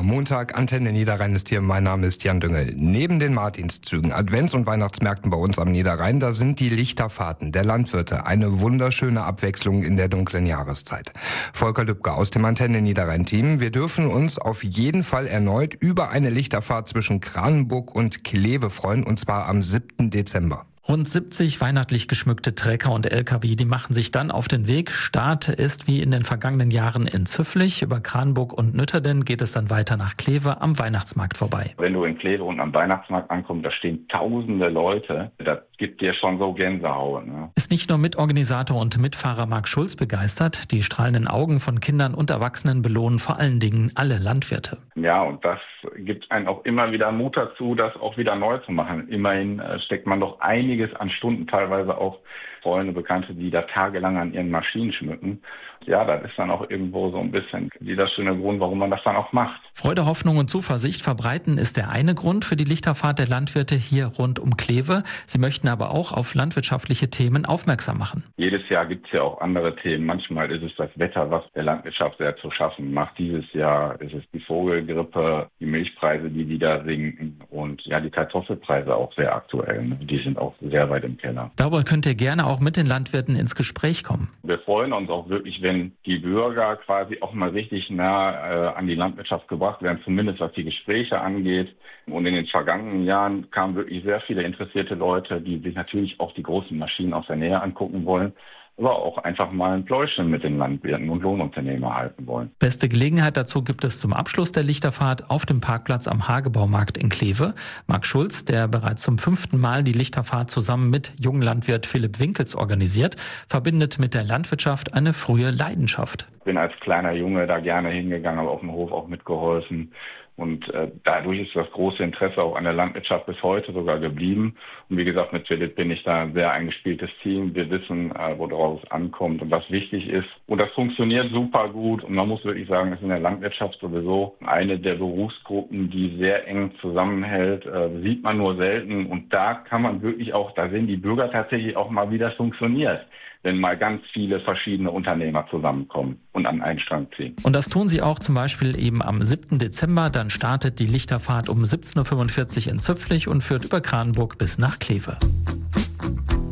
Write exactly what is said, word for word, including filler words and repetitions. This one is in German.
Ja, Montag, Antenne Niederrhein ist hier. Mein Name ist Jan Düngel. Neben den Martinszügen, Advents- und Weihnachtsmärkten bei uns am Niederrhein, da sind die Lichterfahrten der Landwirte eine wunderschöne Abwechslung in der dunklen Jahreszeit. Volker Lübcke aus dem Antenne Niederrhein-Team. Wir dürfen uns auf jeden Fall erneut über eine Lichterfahrt zwischen Kranenburg und Kleve freuen, und zwar am siebten Dezember. Rund siebzig weihnachtlich geschmückte Trecker und L K W, die machen sich dann auf den Weg. Start ist wie in den vergangenen Jahren in Züfflich. Über Kranenburg und Nütterden geht es dann weiter nach Kleve am Weihnachtsmarkt vorbei. Wenn du in Kleve und am Weihnachtsmarkt ankommst, da stehen tausende Leute. Das gibt dir schon so Gänsehaut. Ne? Ist nicht nur Mitorganisator und Mitfahrer Marc Schulz begeistert. Die strahlenden Augen von Kindern und Erwachsenen belohnen vor allen Dingen alle Landwirte. Ja, und das gibt einem auch immer wieder Mut dazu, das auch wieder neu zu machen. Immerhin äh, steckt man doch einiges an Stunden, teilweise auch Freunde, Bekannte, die da tagelang an ihren Maschinen schmücken. Ja, das ist dann auch irgendwo so ein bisschen dieser schöne Grund, warum man das dann auch macht. Freude, Hoffnung und Zuversicht verbreiten ist der eine Grund für die Lichterfahrt der Landwirte hier rund um Kleve. Sie möchten aber auch auf landwirtschaftliche Themen aufmerksam machen. Jedes Jahr gibt es ja auch andere Themen. Manchmal ist es das Wetter, was der Landwirtschaft sehr zu schaffen macht. Dieses Jahr ist es die Vogelgrippe, die Milchpreise, die wieder sinken und ja, die Kartoffelpreise auch sehr aktuell. Ne? Die sind auch sehr weit im Keller. Darüber könnt ihr gerne auch mit den Landwirten ins Gespräch kommen. Wir freuen uns auch wirklich, wenn die Bürger quasi auch mal richtig nah äh, an die Landwirtschaft gebracht werden, zumindest was die Gespräche angeht. Und in den vergangenen Jahren kamen wirklich sehr viele interessierte Leute, die sich natürlich auch die großen Maschinen aus der Nähe angucken wollen, aber auch einfach mal ein Pläuschen mit den Landwirten und Lohnunternehmer halten wollen. Beste Gelegenheit dazu gibt es zum Abschluss der Lichterfahrt auf dem Parkplatz am Hagebaumarkt in Kleve. Marc Schulz, der bereits zum fünften Mal die Lichterfahrt zusammen mit Junglandwirt Philipp Winkels organisiert, verbindet mit der Landwirtschaft eine frühe Leidenschaft. Ich bin als kleiner Junge da gerne hingegangen, habe auf dem Hof auch mitgeholfen. Und äh, dadurch ist das große Interesse auch an der Landwirtschaft bis heute sogar geblieben. Und wie gesagt, mit Philipp bin ich da ein sehr eingespieltes Team. Wir wissen, äh, worauf es ankommt und was wichtig ist. Und das funktioniert super gut. Und man muss wirklich sagen, das ist in der Landwirtschaft sowieso eine der Berufsgruppen, die sehr eng zusammenhält. Äh, sieht man nur selten. Und da kann man wirklich auch, da sehen die Bürger tatsächlich auch mal, wie das funktioniert, wenn mal ganz viele verschiedene Unternehmer zusammenkommen und an einen Strang ziehen. Und das tun sie auch zum Beispiel eben am siebten Dezember. Dann startet die Lichterfahrt um siebzehn Uhr fünfundvierzig in Züfflich und führt über Kranenburg bis nach Kleve.